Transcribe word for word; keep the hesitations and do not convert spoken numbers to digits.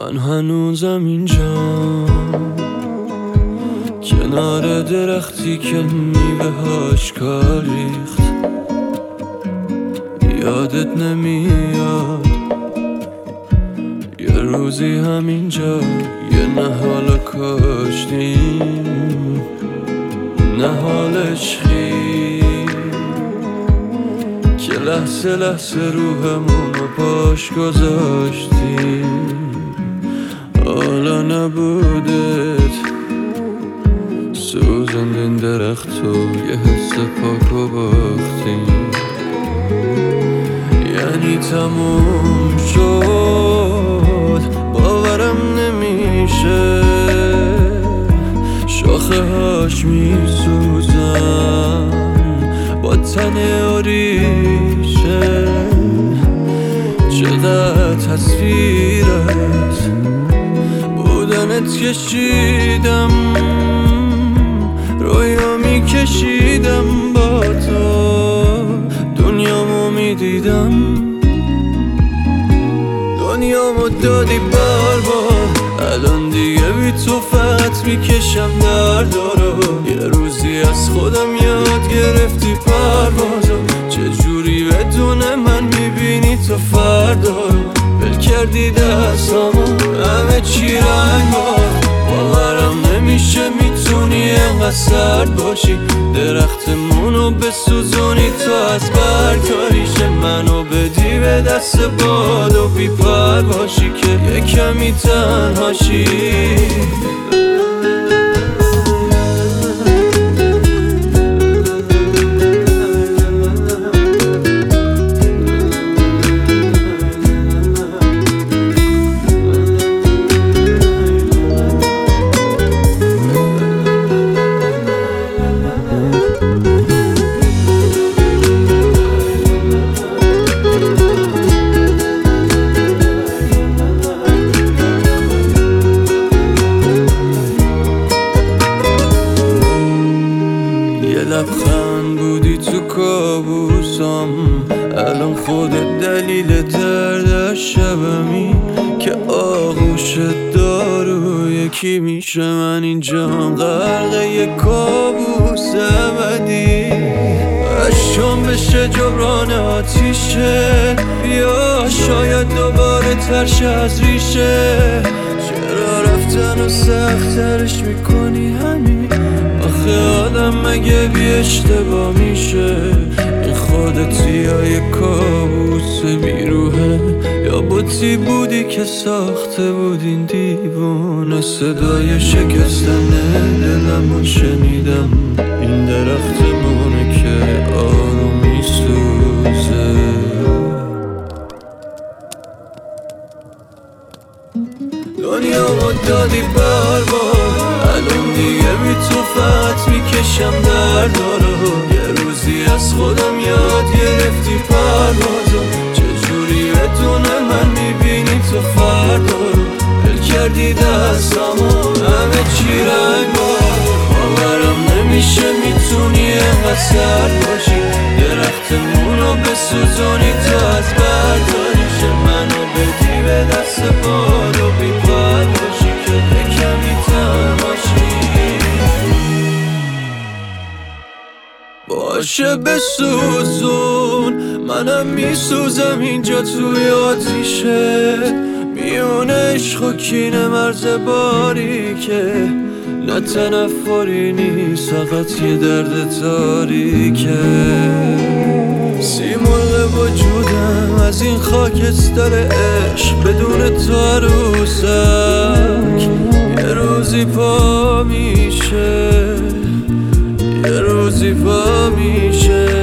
من هنوزم اینجام، کنار درختی که میوه هاش کار ریخت. یادت نمیاد یه روزی همینجا یه نهال کاشتیم، نهال عشقی که لحظه لحظه روحمون رو پاش گذاشتیم. حالا نبودت سوزندین درخت و یه حس پاک و باختیم. یعنی تموم شد، باورم نمیشه، شاخه هاش میسوزن با تن آریشه. چقدر تصویرت بودنت کشیدم، رویا میکشیدم با تو، دنیامو میدیدم، دنیامو دادی بار بار. الان دیگه بی تو فقط میکشم دردارو. یه روزی از خودم یاد گرفتی پروازو، چجوری بدون من میبینی تو فردا رو. بل کردی دستامو همه چی رنگ بار، باورم نمیشه میتونی انقدر سرد باشی. درختمونو بسوزونی تو از برگاریشه، منو بدی به دست باد و بی پر باشی که یه کمی تنهاشی. لبخند بودی تو کابوسم، الان خودت دلیل درد شبمی که آغوش دارو یکی میشه. من اینجام غرق یک کابوس ابدی، اشکام بشه جبران آتیشه. بیا شاید دوباره ترش از ریشه، چرا رفتن و سخت ترش میکنی همین؟ آخه آدم مگه بی اشتباه میشه؟ این خودتی یا یه کابوس بیروحه، یا بوتی بودی که ساخته بود این دیوانه. صدای شکستن دلمو شنیدم، این درختمونه که آروم میسوزه. دنیامو دادی بر بار، الان دیگه بی تو فقط میکشم دردارو. یه روزی از خودم یاد گرفتی پروازو، چجوری بدون من میبینی تو فردا رو. بل کردی دستامو همه چی رنگ بار، باورم نمیشه میتونی انقدر سرد باشی. درختمونو بسوزونی تو از برداریشه، منو بدی به دست باد و بی پر باشی که کمی تنهاشی. باشه بسوزون، منم میسوزم اینجا توی آتیشه. میونه عشق و کینه مرز باریکه، نه تنفری نیست فقط یه درد تاریکه. سیمرغ وجودم از این خاکستر عشق، بدون تو عروسک یه روزی پا میشه، یه روزی پا میشه.